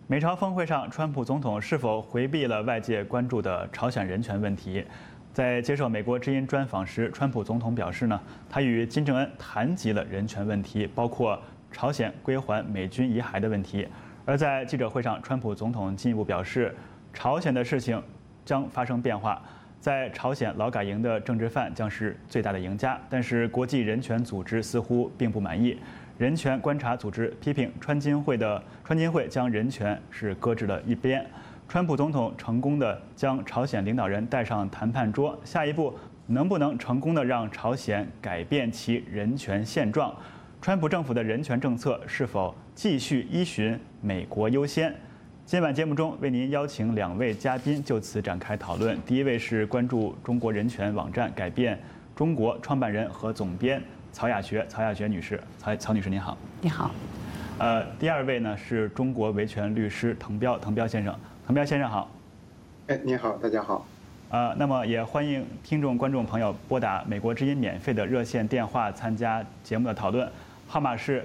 美朝峰会上，川普总统是否回避了外界关注的朝鲜人权问题？在接受美国之音专访时，川普总统表示呢，他与金正恩谈及了人权问题，包括朝鲜归还美军遗骸的问题。而在记者会上，川普总统进一步表示，朝鲜的事情将发生变化，在朝鲜劳改营的政治犯将是最大的赢家。但是国际人权组织似乎并不满意。人权观察组织批评川金会将人权是搁置了一边。川普总统成功的将朝鲜领导人带上谈判桌，下一步能不能成功的让朝鲜改变其人权现状？川普政府的人权政策是否继续依循美国优先？今晚节目中为您邀请2位嘉宾就此展开讨论。第一位是关注中国人权网站改变中国创办人和总编曹雅学女士，曹女士您好。 你好。 第二位呢是中国维权律师滕彪先生好。 你好，大家好。 那么也欢迎听众观众朋友拨打美国之音免费的热线电话参加节目的讨论，号码是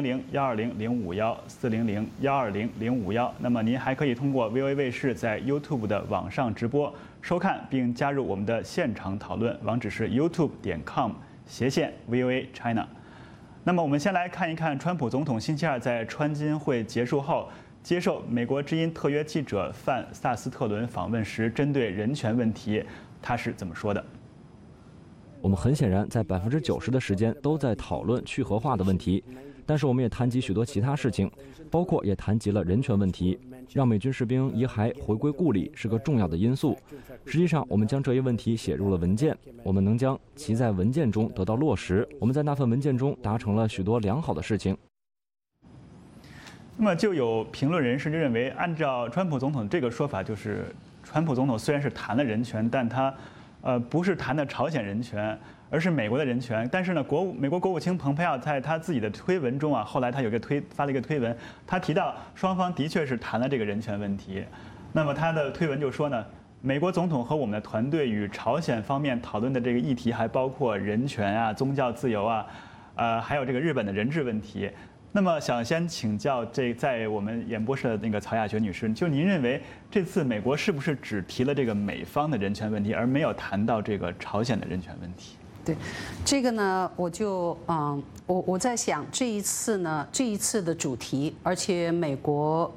400-120-051，400-120-051。那么您还可以通过 VOA 卫视在 YouTube 的网上直播收看，并加入我们的现场讨论，网址是 youtube.com/VOA China。那么我们先来看一看川普总统星期二在川金会结束后接受美国之音特约记者范萨斯特伦访问时，针对人权问题他是怎么说的。 我们很显然在90%的时间都在讨论去核化的问题，但是我们也谈及许多其他事情，包括也谈及了人权问题。让美军士兵遗骸回归故里是个重要的因素。实际上，我们将这一问题写入了文件，我们能将其在文件中得到落实。我们在那份文件中达成了许多良好的事情。 那么就有评论人士就认为，按照川普总统这个说法，就是川普总统虽然是谈了人权，但他不是谈的朝鲜人权，而是美国的人权。但是呢，美国国务卿蓬佩奥在他自己的推文中啊，后来他发了一个推文，他提到双方的确是谈了这个人权问题。那么他的推文就说呢，美国总统和我们的团队与朝鲜方面讨论的这个议题还包括人权啊、宗教自由啊，还有这个日本的人质问题。那么想先请教在我们演播室的那个曹雅学女士，就您认为这次美国是不是只提了这个美方的人权问题，而没有谈到这个朝鲜的人权问题？ 对，这个呢，我在想这一次的主题，而且美国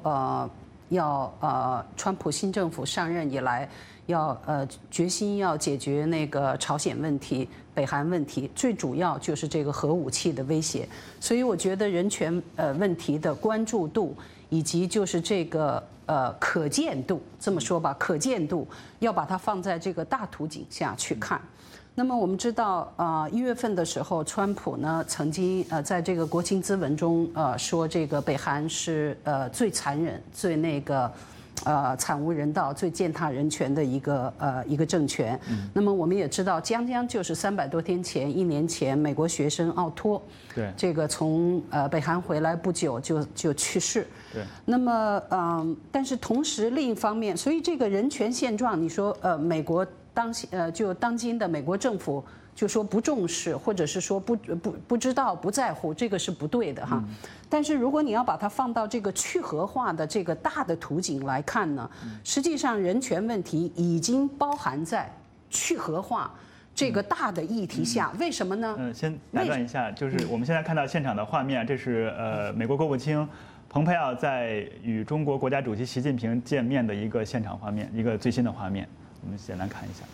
川普新政府上任以来，决心要解决那个朝鲜问题、北韩问题，最主要就是这个核武器的威胁。所以我觉得人权问题的关注度，以及就是这个可见度，这么说吧，可见度要把它放在这个大图景下去看。那么我们知道，1月份的时候，川普呢曾经在这个国情咨文中说，这个北韩是最残忍、最那个惨无人道、最践踏人权的一个政权。那么我们也知道，将就是300多天前，1年前，美国学生奥托， 对， 这个从北韩回来不久就去世。 对。那么但是同时另一方面，所以这个人权现状，你说美国当今的美国政府就说不重视，或者是说不知道、不在乎，这个是不对的哈。但是如果你要把它放到这个去核化的这个大的图景来看呢，实际上人权问题已经包含在去核化这个大的议题下。为什么呢？ 先打断一下，就是我们现在看到现场的画面，这是美国国务卿蓬佩奥在与中国国家主席习近平见面的一个现场画面，一个最新的画面。我们简单看一下。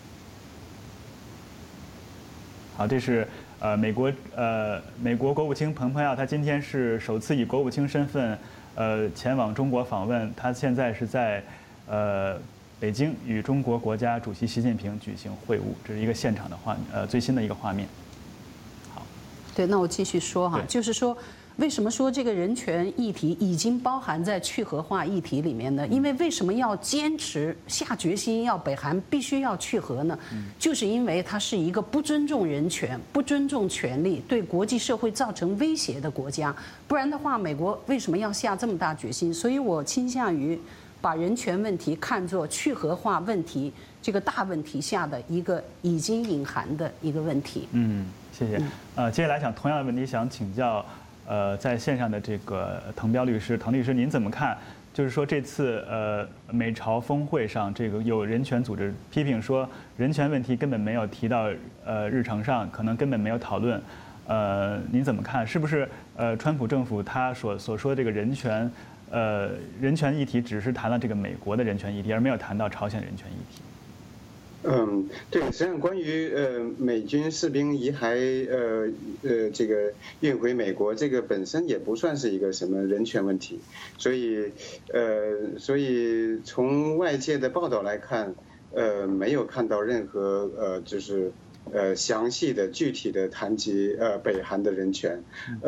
好，这是美国国务卿蓬佩奥，他今天是首次以国务卿身份前往中国访问，他现在是在北京与中国国家主席习近平举行会晤，这是一个现场的最新的一个画面。好， 对，那我继续说哈，就是说。为什么说这个人权议题已经包含在去核化议题里面呢？因为为什么要坚持下决心要北韩必须要去核呢？就是因为它是一个不尊重人权、不尊重权利、对国际社会造成威胁的国家。不然的话，美国为什么要下这么大决心？所以我倾向于把人权问题看作去核化问题这个大问题下的一个已经隐含的一个问题。 谢谢。接下来同样的问题想请教。在线上的这个滕律师，您怎么看就是说这次美朝峰会上，这个有人权组织批评说，人权问题根本没有提到日程上，可能根本没有讨论。您怎么看？是不是川普政府他所说的这个人权议题，只是谈了这个美国的人权议题，而没有谈到朝鲜人权议题？ 对，实际上关于美军士兵遗骸这个运回美国，这个本身也不算是一个什么人权问题，所以从外界的报道来看，没有看到任何就是详细的具体的谈及北韩的人权，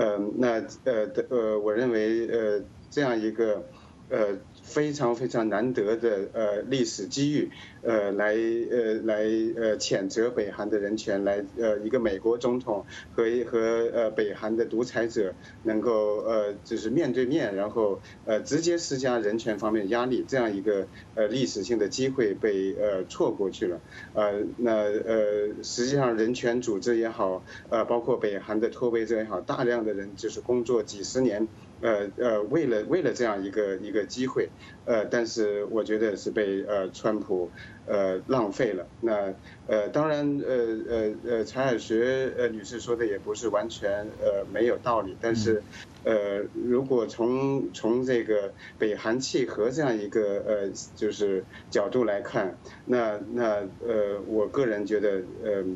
我认为这样一个非常非常难得的历史机遇，来谴责北韩的人权，来一个美国总统和北韩的独裁者能够就是面对面，然后直接施加人权方面压力，这样一个历史性的机会被错过去了。实际上人权组织也好，包括北韩的脱北者也好，大量的人就是工作几十年。为了这样一个机会，但是我觉得是被川普浪费了。那当然柴尔学女士说的也不是完全没有道理，但是如果从这个北韩契合这样一个就是角度来看，那我个人觉得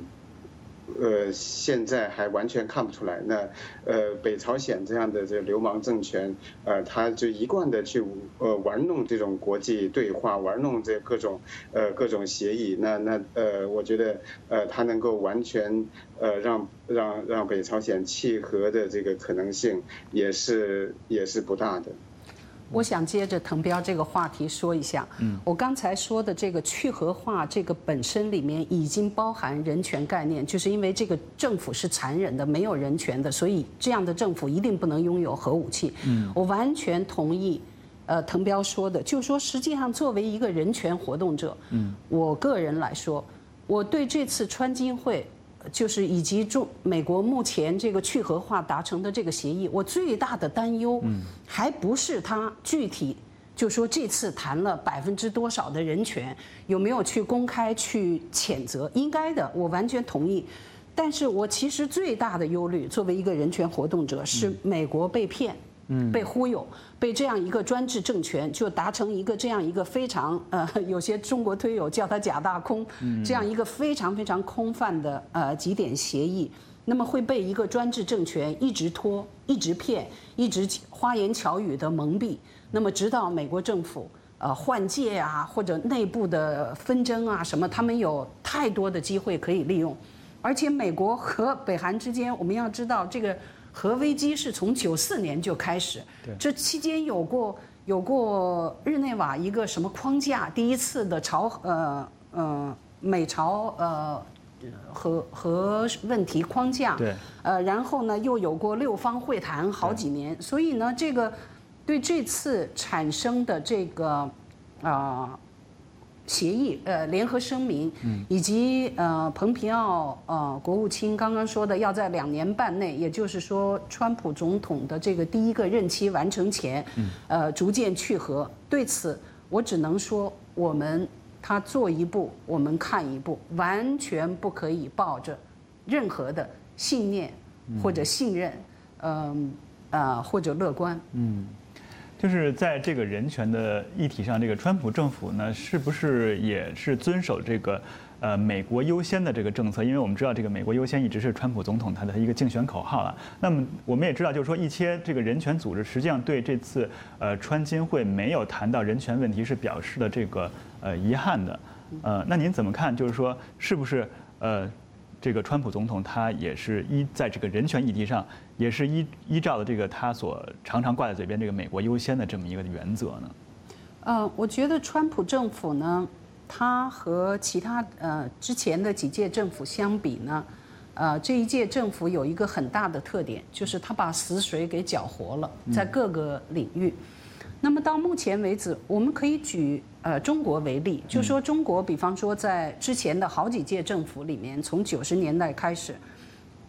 现在还完全看不出来。那北朝鲜这样的这个流氓政权，他就一贯的去玩弄这种国际对话，玩弄这各种协议。我觉得他能够完全让北朝鲜契合的这个可能性也是不大的。 我想接着滕彪这个话题说一下，我刚才说的这个去核化这个本身里面已经包含人权概念，就是因为这个政府是残忍的、没有人权的，所以这样的政府一定不能拥有核武器。我完全同意，滕彪说的，就是说实际上作为一个人权活动者，我个人来说，我对这次川金会。就是以及美国目前这个去核化达成的这个协议，我最大的担忧，还不是它具体，就说这次谈了多少的人权，有没有去公开去谴责？应该的，我完全同意。但是我其实最大的忧虑，作为一个人权活动者，是美国被骗。被忽悠，被这样一个专制政权就达成一个这样一个非常有些中国推友叫它假大空，这样一个非常非常空泛的几点协议，那么会被一个专制政权一直拖、一直骗、一直花言巧语的蒙蔽，那么直到美国政府换届啊，或者内部的纷争啊什么，他们有太多的机会可以利用，而且美国和北韩之间，我们要知道这个。核危机是从94年就开始，这期间有过日内瓦一个什么框架，第一次的美朝核问题框架， 对， 然后呢又有过6方会谈好几年，所以呢这个对这次产生的这个协议联合声明，以及蓬皮奥国务卿刚刚说的要在2年半内，也就是说川普总统的这个第一个任期完成前，逐渐去核。对此我只能说，他做一步，我们看一步，完全不可以抱着任何的信念或者信任，或者乐观。 就是在这个人权的议题上，这个川普政府呢，是不是也是遵守这个美国优先的这个政策？因为我们知道这个美国优先一直是川普总统他的一个竞选口号了。那么我们也知道，就是说一些这个人权组织实际上对这次川金会没有谈到人权问题是表示了这个遗憾的。那您怎么看？就是说是不是这个川普总统他也是在这个人权议题上，也是依照了这个他所常常挂在嘴边这个美国优先的这么一个原则呢？ 我觉得川普政府呢，他和其他之前的几届政府相比呢，这一届政府有一个很大的特点，就是他把死水给搅活了，在各个领域。那么到目前为止，我们可以举中国为例，就说中国，比方说在之前的好几届政府里面，从90年代开始，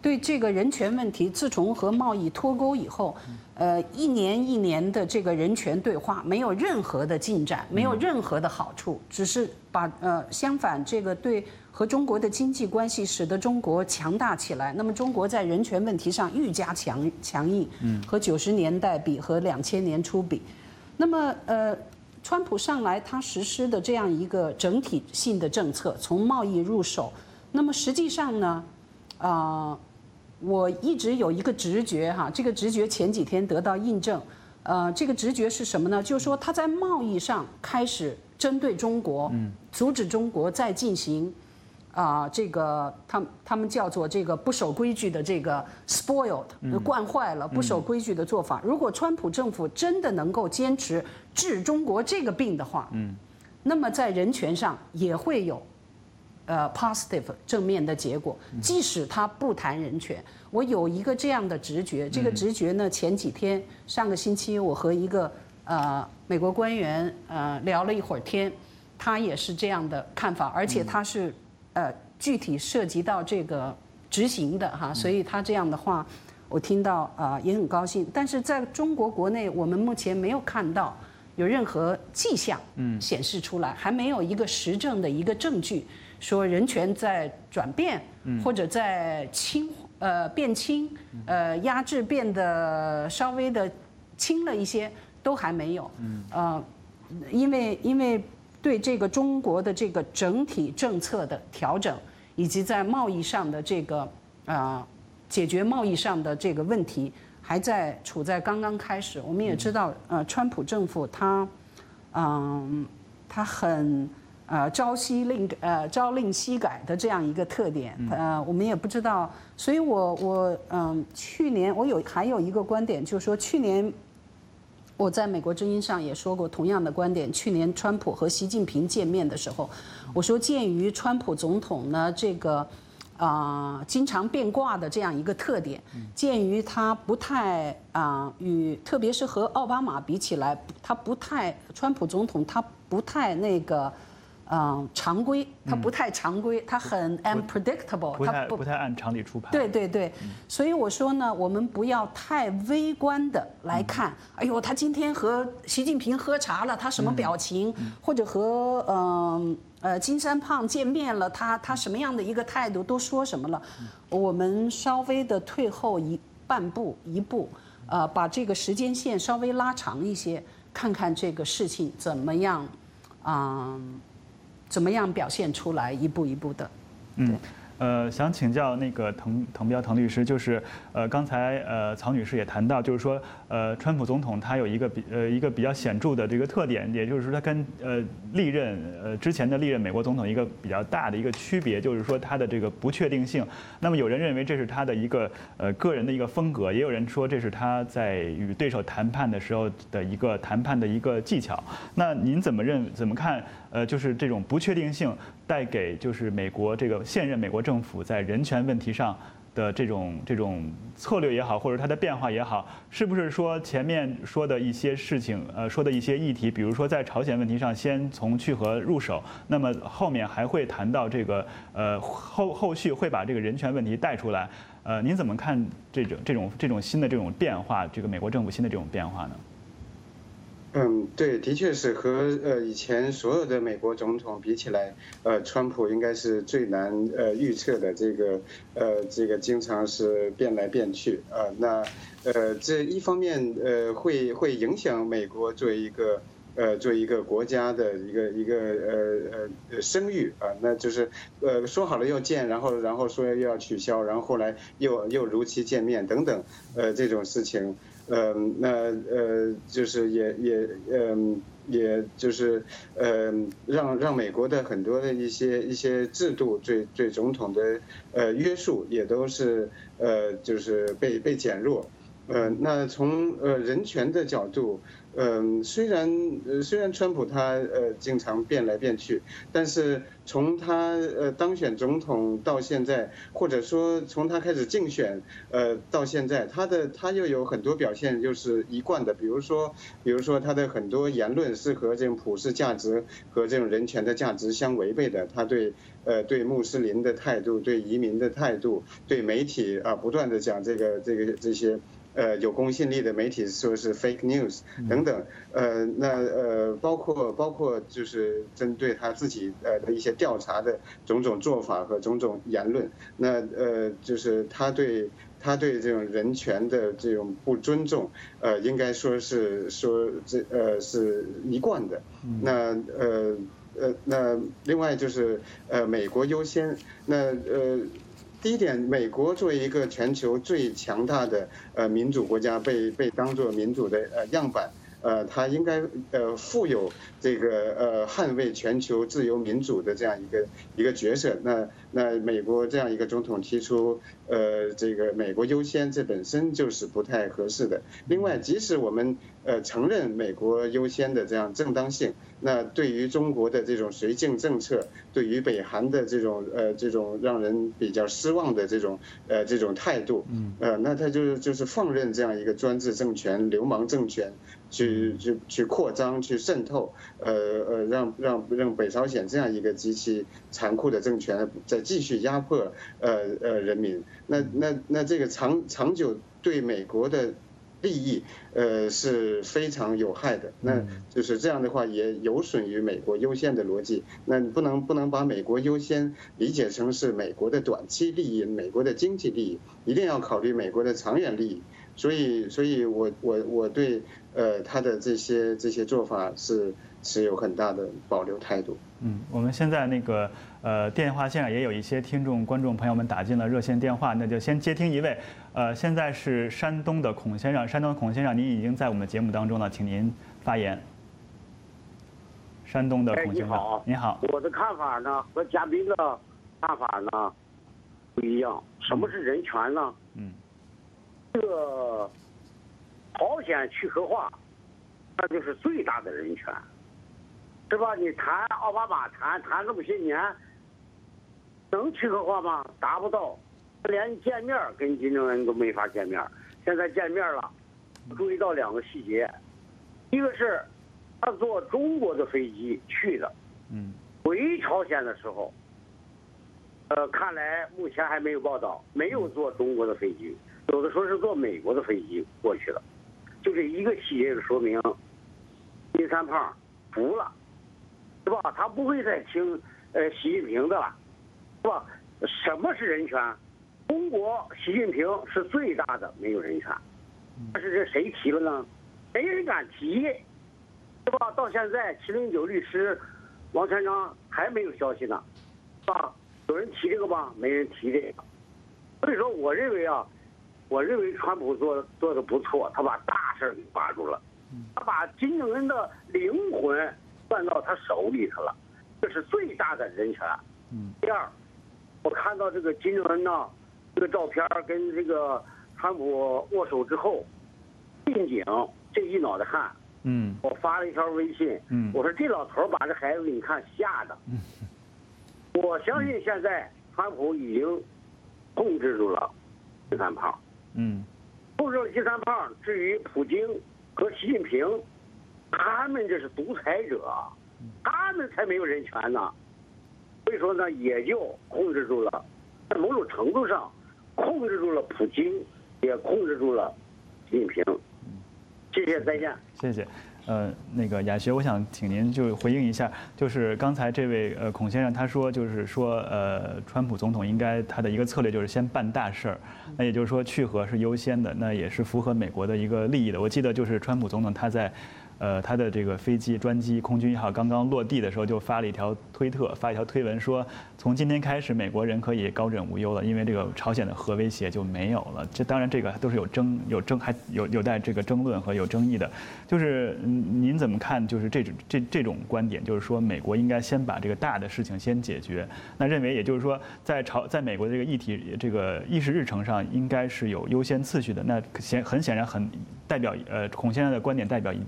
对这个人权问题，自从和贸易脱钩以后，一年一年的这个人权对话没有任何的进展，没有任何的好处，只是相反，这个对和中国的经济关系使得中国强大起来。那么中国在人权问题上愈加强硬，和90年代比，和2000年初比。那么川普上来，他实施的这样一个整体性的政策，从贸易入手，那么实际上呢，我一直有一个直觉哈，这个直觉前几天得到印证。这个直觉是什么呢？就是说他在贸易上开始针对中国，阻止中国再进行这个他们叫做这个不守规矩的这个 spoiled 惯坏了不守规矩的做法。如果川普政府真的能够坚持治中国这个病的话，那么在人权上也会有positive 正面的结果，即使他不谈人权。我有一个这样的直觉，这个直觉呢，前几天上个星期我和一个美国官员聊了一会儿天，他也是这样的看法，而且他是具体涉及到这个执行的哈，所以他这样的话我听到也很高兴。但是在中国国内，我们目前没有看到有任何迹象显示出来，还没有一个实证的一个证据说人权在转变，或者在变轻，压制变得稍微的轻了一些，都还没有。因为对这个中国的这个整体政策的调整，以及在贸易上的这个解决贸易上的这个问题，还在处在刚刚开始。我们也知道，川普政府他很朝令夕改的这样一个特点。我们也不知道，所以我去年还有一个观点，就是说去年我在美国之音上也说过同样的观点。去年川普和习近平见面的时候，我说鉴于川普总统呢这个经常变卦的这样一个特点，鉴于他不太特别是和奥巴马比起来，川普总统他不太那个常规，他不太常规，他很 unpredictable， 他不太按常理出牌。 对，所以我说呢，我们不要太微观的来看。哎呦，他今天和习近平喝茶了，他什么表情？或者和金三胖见面了，他什么样的一个态度？都说什么了？我们稍微的退后一步，把这个时间线稍微拉长一些，看看这个事情怎么样表现出来，一步一步的。 想请教那个滕彪律师，就是刚才曹女士也谈到，就是说川普总统他有一个比较显著的这个特点，也就是说他跟之前的历任美国总统一个比较大的一个区别，就是说他的这个不确定性。那么有人认为这是他的一个个人的一个风格，也有人说这是他在与对手谈判的时候的一个谈判的一个技巧。那您怎么看？就是这种不确定性带给就是现任美国政府在人权问题上的这种策略也好，或者它的变化也好，是不是说前面说的一些事情，说的一些议题，比如说在朝鲜问题上先从去核入手，那么后面还会谈到这个后续会把这个人权问题带出来。您怎么看这种新的这种变化？这个美国政府新的这种变化呢？ 对，的确是和以前所有的美国总统比起来，川普应该是最难预测的。这个经常是变来变去那这一方面会影响美国作为一个国家的一个声誉那就是说好了要见，然后说又要取消，然后后来又如期见面等等这种事情。就是也就是让美国的很多的一些制度对总统的约束也都是就是被减弱。那从人权的角度， 虽然川普他经常变来变去，但是从他当选总统到现在，或者说从他开始竞选到现在，他又有很多表现就是一贯的，比如说他的很多言论是和这种普世价值和这种人权的价值相违背的，他对穆斯林的态度，对移民的态度，对媒体不断的讲这些。有公信力的媒体说是 fake news 等等，包括就是针对他自己的一些调查的种种做法和种种言论，就是他对这种人权的这种不尊重，应该说是是一贯的。那另外就是美国优先，第一点，美国作为一个全球最强大的民主国家，被当作民主的样板，它应该负有这个捍卫全球自由民主的这样一个角色。那美国这样一个总统提出这个美国优先，这本身就是不太合适的。另外，即使我们承认美国优先的这样正当性，那对于中国的这种绥靖政策，对于北韩的这种让人比较失望的这种态度，那他就是放任这样一个专制政权、流氓政权去扩张、去渗透，让北朝鲜这样一个极其残酷的政权再继续压迫人民，那这个长久对美国的利益是非常有害的，那就是这样的话也有损于美国优先的逻辑。那你不能把美国优先理解成是美国的短期利益、美国的经济利益，一定要考虑美国的长远利益。所以我对他的这些做法是持有很大的保留态度。 我们现在那个电话线上也有一些观众朋友们打进了热线电话，那就先接听一位。现在是山东的孔先生，您已经在我们节目当中了，请您发言。山东的孔先生，您好。 我的看法呢和嘉宾的看法呢不一样。什么是人权呢？这个朝鲜去核化，那就是最大的人权。是吧？你谈奥巴马谈这么些年，能去核化吗？达不到，连见面跟金正恩都没法见面。现在见面了，注意到2个细节，一个是他坐中国的飞机去的，回朝鲜的时候，看来目前还没有报道，没有坐中国的飞机，有的说是坐美国的飞机过去了。就这一个细节就说明，金三胖服了。是吧？他不会再听习近平的了，是吧？什么是人权？中国习近平是最大的，没有人权。但是这谁提了呢？没人敢提，是吧？到现在709律师王全璋还没有消息呢，是吧？有人提这个吗？没人提这个。所以说，我认为川普做的不错，他把大事给抓住了，他把金正恩的灵魂攥到他手里头了，这是最大的人权。第二，我看到这个金正恩呢，这个照片跟这个川普握手之后，近景这一脑袋汗。我发了一条微信，我说这老头把这孩子你看吓的。我相信现在川普已经控制住了金三胖。控制了金三胖。至于普京和习近平，他们这是独裁者，他们才没有人权呢。所以说呢，也就控制住了，在某种程度上控制住了普京，也控制住了习近平。谢谢，再见。 谢谢。那个雅学，我想请您就回应一下，就是刚才这位孔先生他说，就是说川普总统应该他的一个策略就是先办大事儿，那也就是说去核是优先的，那也是符合美国的一个利益的。我记得就是川普总统他在他的这个飞机专机空军1号刚刚落地的时候，就发了一条推文说，从今天开始美国人可以高枕无忧了，因为这个朝鲜的核威胁就没有了。这当然这个都是还有待这个争论和有争议的。就是您怎么看？就是这种观点，就是说美国应该先把这个大的事情先解决。那认为也就是说，在美国的这个议事日程上，应该是有优先次序的。那很显然代表孔先生的观点代表一部分人。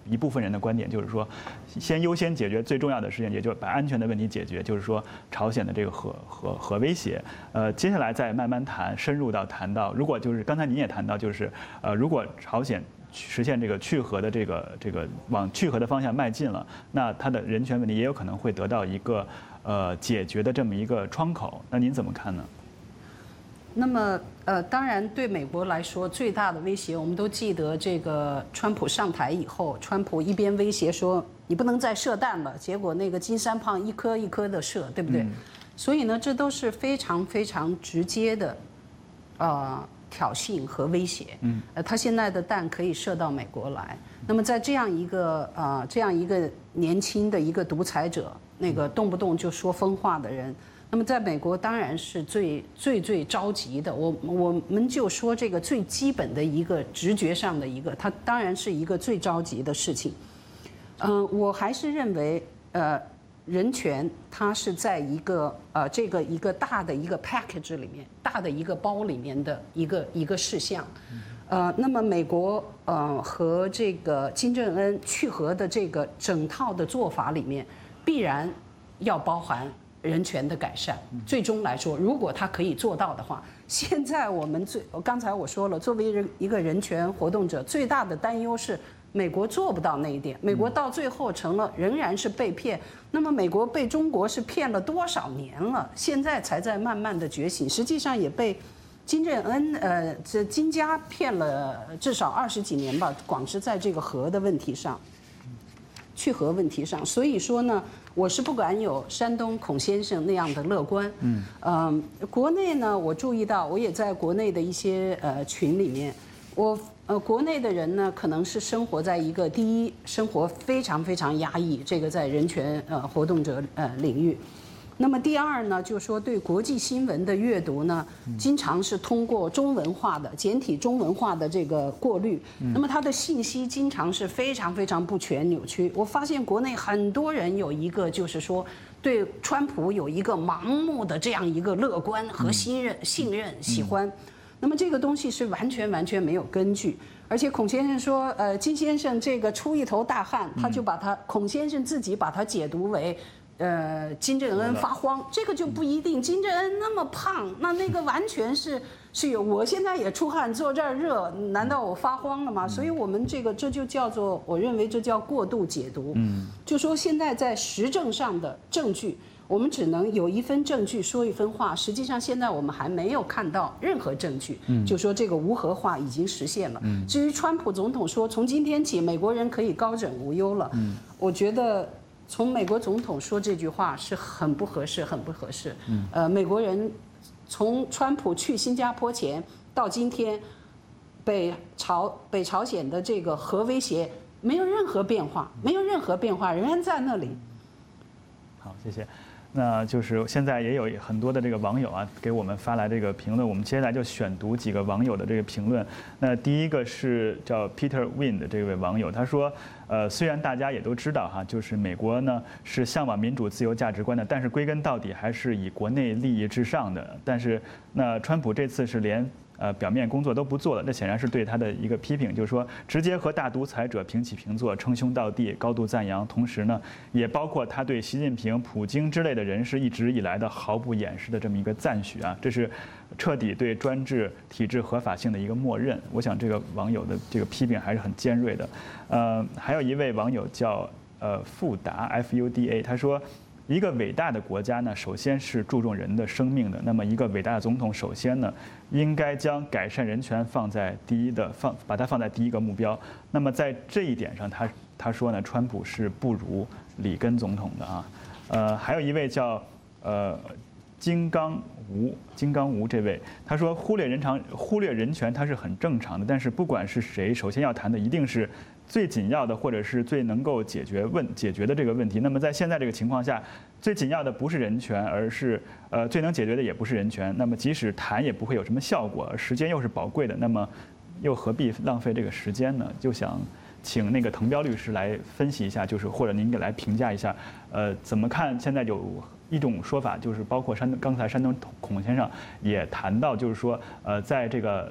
人的观点，就是说，先优先解决最重要的事情，也就是把安全的问题解决，就是说朝鲜的这个核威胁。接下来再慢慢谈，深入到谈到，如果就是刚才您也谈到，就是如果朝鲜实现这个去核的这个往去核的方向迈进了，那它的人权问题也有可能会得到一个解决的这么一个窗口。那您怎么看呢？ 那么当然对美国来说最大的威胁，我们都记得这个川普上台以后，川普一边威胁说你不能再射弹了，结果那个金三胖一颗一颗的射，对不对？所以呢，这都是非常非常直接的挑衅和威胁。他现在的弹可以射到美国来。那么在这样一个年轻的一个独裁者，那个动不动就说疯话的人。那么在美国当然是最着急的，我们就说这个最基本的一个直觉上的一个，它当然是一个最着急的事情。我还是认为人权它是在一个一个大的一个 package 里面，大的一个包里面的一个事项。那么美国和这个金正恩去核的这个整套的做法里面，必然要包含人权的改善。最终来说，如果他可以做到的话，现在我们刚才我说了，作为一个人权活动者，最大的担忧是美国做不到那一点，美国到最后仍然是被骗。那么美国被中国是骗了多少年了？现在才在慢慢的觉醒，实际上也被金正恩这金家骗了至少20几年吧，光是在这个核的问题上。去核问题上，所以说呢，我是不敢有山东孔先生那样的乐观。国内呢，我注意到，我也在国内的一些群里面，国内的人呢，可能是生活在一个第一，生活非常非常压抑，这个在人权活动者领域。那么第二呢，就是说对国际新闻的阅读呢，经常是通过中文化的简体中文化的这个过滤，那么它的信息经常是非常非常不全扭曲。我发现国内很多人有一个就是说对川普有一个盲目的这样一个乐观和信任、喜欢，那么这个东西是完全没有根据。而且孔先生说，金先生这个出一头大汗，他就把他孔先生自己把它解读为。金正恩发慌，这个就不一定。金正恩那么胖，那个完全是有。我现在也出汗，坐这儿热，难道我发慌了吗？所以我们这就叫做，我认为这叫过度解读。就说现在在实证上的证据，我们只能有一分证据说一分话。实际上现在我们还没有看到任何证据，就说这个无核化已经实现了。至于川普总统说从今天起美国人可以高枕无忧了，我觉得。从美国总统说这句话是很不合适，很不合适。美国人从川普去新加坡前到今天，北朝鲜的这个核威胁没有任何变化，仍然在那里。 好，谢谢。那就是现在也有很多的这个网友啊给我们发来这个评论，我们接下来就选读几个网友的这个评论。那第一个是叫 Peter Win 的这位网友，他说，虽然大家也都知道哈，就是美国呢是向往民主自由价值观的，但是归根到底还是以国内利益至上的。但是那川普这次是连表面工作都不做了，这显然是对他的一个批评，就是说直接和大独裁者平起平坐，称兄道弟，高度赞扬。同时呢，也包括他对习近平、普京之类的人士一直以来的毫不掩饰的这么一个赞许啊，这是彻底对专制体制合法性的一个默认。我想这个网友的这个批评还是很尖锐的。还有一位网友叫富达 FUDA， 他说。一个伟大的国家呢，首先是注重人的生命的。那么，一个伟大的总统，首先呢，应该将改善人权把它放在第一个目标。那么，在这一点上，他说呢，川普是不如里根总统的啊。还有一位叫金刚吴这位，他说忽略人权，它是很正常的。但是不管是谁，首先要谈的一定是。最紧要的，或者是最能够解决的这个问题。那么在现在这个情况下，最紧要的不是人权，而是最能解决的也不是人权。那么即使谈也不会有什么效果，时间又是宝贵的，那么又何必浪费这个时间呢？就想请那个滕彪律师来分析一下，就是或者您给来评价一下，怎么看现在有一种说法，就是包括刚才山东孔先生也谈到，就是说在这个。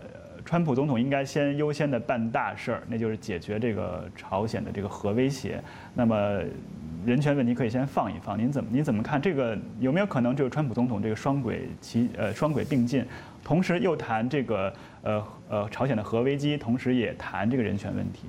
川普总统应该先优先的办大事儿，那就是解决这个朝鲜的这个核威胁。那么人权问题可以先放一放。您怎么看这个？有没有可能就是川普总统这个双轨并进，同时又谈这个朝鲜的核危机，同时也谈这个人权问题？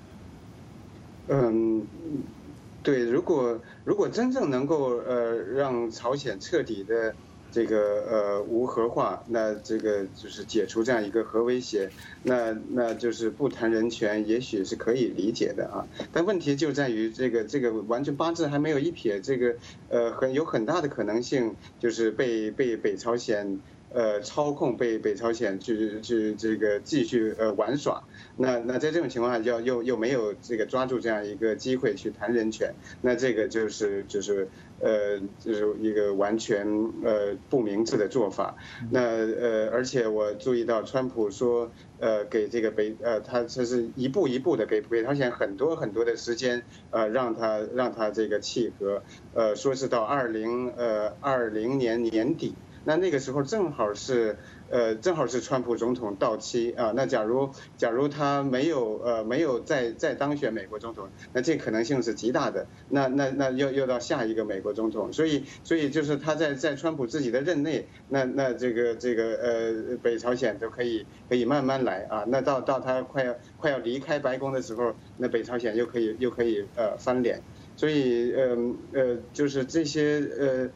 对，如果真正能够让朝鲜彻底的这个无核化，那这个就是解除这样一个核威胁，那就是不谈人权，也许是可以理解的啊。但问题就在于这个完全八字还没有一撇，这个有很大的可能性就是被北朝鲜操控，被北朝鲜去这个继续玩耍。那在这种情况下，又没有这个抓住这样一个机会去谈人权，那这个就是一个完全不明智的做法。那而且我注意到川普说给这个他是一步一步的给北朝鲜很多的时间，让他这个契合，说是到2020年年底。那个时候正好是川普总统到期啊。那假如他没有再当选美国总统，那这可能性是极大的。那又到下一个美国总统，所以就是他在川普自己的任内，那这个北朝鲜就可以慢慢来啊。那到他快要离开白宫的时候，那北朝鲜又可以翻脸。所以就是这些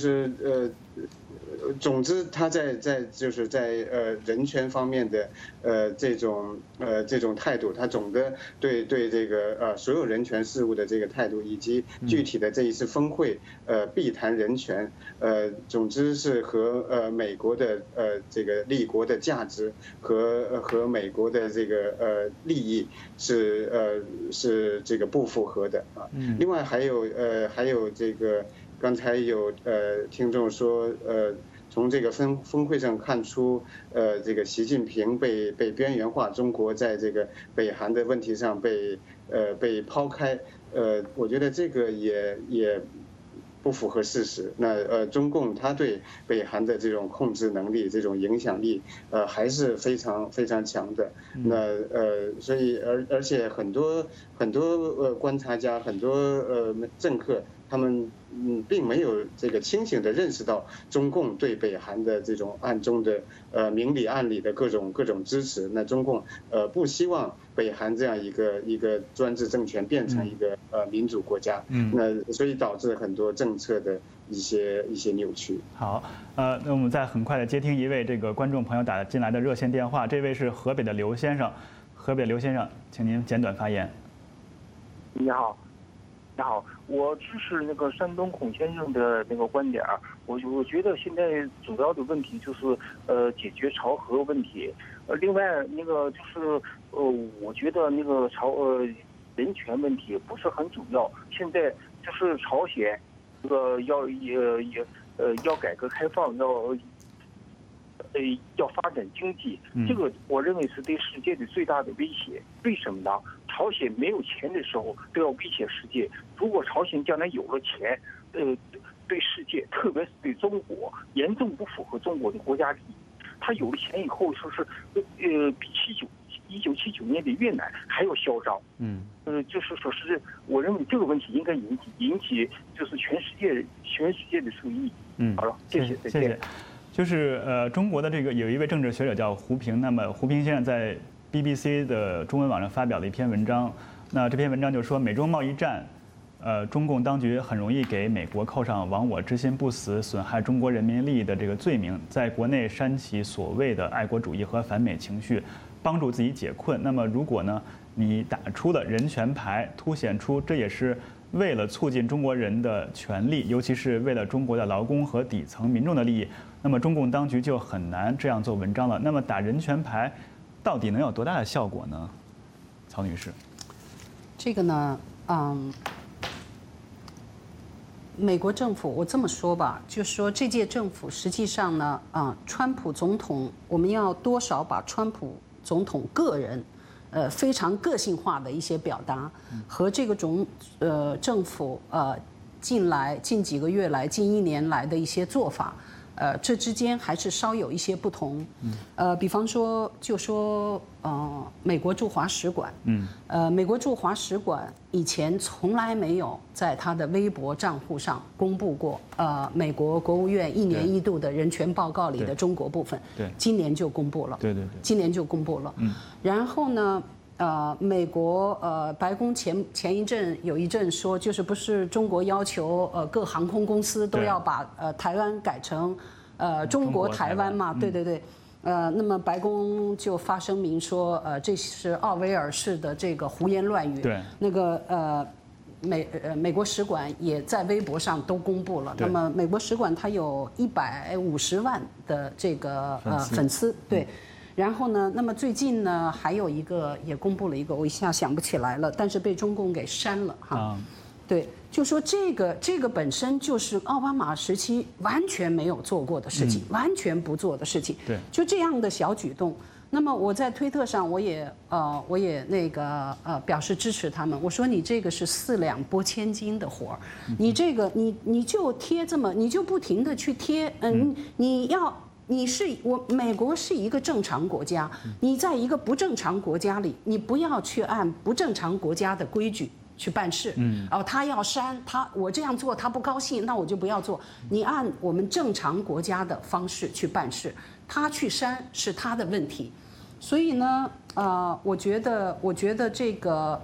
总之，他在人权方面的这种态度，他总的对这个所有人权事务的这个态度，以及具体的这一次峰会必谈人权，总之是和美国的这个立国的价值和美国的这个利益是这个不符合的啊。另外还有这个。刚才有听众说从这个峰会上看出这个习近平被边缘化，中国在这个北韩的问题上被抛开，我觉得这个也不符合事实。那中共他对北韩的这种控制能力、这种影响力还是非常非常强的。那所以而且很多观察家、很多政客。他们并没有这个清醒地认识到中共对北韩的这种暗中的明里暗里的各种支持。那中共不希望北韩这样一个专制政权变成一个民主国家。那所以导致很多政策的一些扭曲。 好，那我们再很快的接听一位这个观众朋友打进来的热线电话，这位是河北的刘先生，请您简短发言。 你好。我支持那个山东孔先生的那个观点。我觉得现在主要的问题就是解决朝核问题。另外那个就是我觉得那个人权问题不是很主要。现在就是朝鲜这个要改革开放，要发展经济，这个我认为是对世界的最大的威胁。为什么呢？朝鲜没有钱的时候都要威胁世界，如果朝鲜将来有了钱，对世界，特别是对中国，严重不符合中国的国家利益。他有了钱以后，说是比1979年的越南还要嚣张。就是说是我认为这个问题应该引起就是全世界的注意。好了，谢谢，再见。 就是中国的这个有一位政治学者叫胡平，那么胡平先生在 BBC 的中文网上发表了一篇文章，那这篇文章就说美中贸易战，中共当局很容易给美国扣上亡我之心不死、损害中国人民利益的这个罪名，在国内煽起所谓的爱国主义和反美情绪，帮助自己解困。那么如果呢，你打出了人权牌，凸显出这也是为了促进中国人的权利，尤其是为了中国的劳工和底层民众的利益，那么中共当局就很难这样做文章了。那么打人权牌到底能有多大的效果呢？曹女士， 这个呢，美国政府我这么说吧，就是说这届政府实际上呢，川普总统我们要多少把川普总统个人非常个性化的一些表达和这个政府近几个月来、近1年来的一些做法， 这之间还是稍有一些不同。比方说，就说美国驻华使馆，美国驻华使馆以前从来没有在他的微博账户上公布过美国国务院1年1度的人权报告里的中国部分， 对， 今年就公布了， 对， 今年就公布了。然后呢？美国白宫前一阵有一阵说，就是不是中国要求各航空公司都要把台湾改成中国台湾嘛？对。那么白宫就发声明说，这是奥威尔式的这个胡言乱语。 对。 那个美国使馆也在微博上都公布了。那么美国使馆它有150万的这个粉丝，对。然后呢，那么最近呢，还有一个也公布了一个，我一下想不起来了，但是被中共给删了哈。对，就说这个本身就是奥巴马时期完全没有做过的事情，完全不做的事情。 对， 就这样的小举动。那么我在推特上我也那个表示支持他们。我说你这个是4两拨千斤的活儿，你这个你就贴这么，你就不停的去贴，美国是一个正常国家，你在一个不正常国家里，你不要去按不正常国家的规矩去办事。他要删我这样做他不高兴，那我就不要做。你按我们正常国家的方式去办事，他去删是他的问题。所以呢，我觉得这个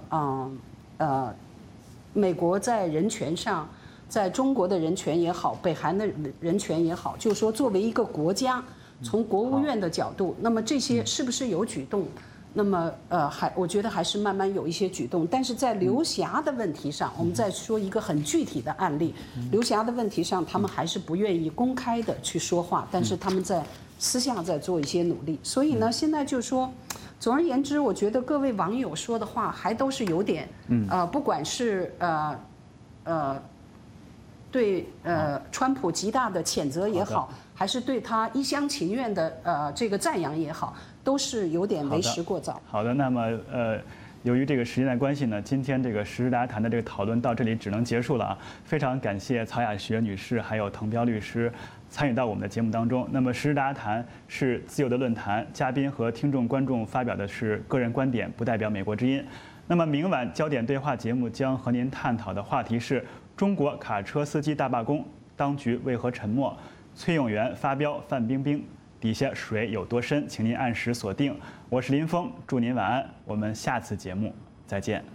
美国在人权上。在中国的人权也好，北韩的人权也好，就是说作为一个国家，从国务院的角度，那么这些是不是有举动？那么我觉得还是慢慢有一些举动。但是在刘霞的问题上，我们再说一个很具体的案例，刘霞的问题上，他们还是不愿意公开的去说话，但是他们在私下在做一些努力。所以呢，现在就说。总而言之，我觉得各位网友说的话还都是有点，不管是对川普极大的谴责也好，还是对他一厢情愿的这个赞扬也好，都是有点为时过早。 好的，那么由于这个时间的关系呢，今天这个时事大家谈的这个讨论到这里只能结束了啊。非常感谢曹雅学女士还有滕彪律师参与到我们的节目当中。那么时事大家谈是自由的论坛，嘉宾和听众观众发表的是个人观点，不代表美国之音。那么明晚焦点对话节目将和您探讨的话题是中国卡车司机大罢工，当局为何沉默？崔永元发飙范冰冰，底下水有多深？请您按时锁定。我是林峰，祝您晚安，我们下次节目再见。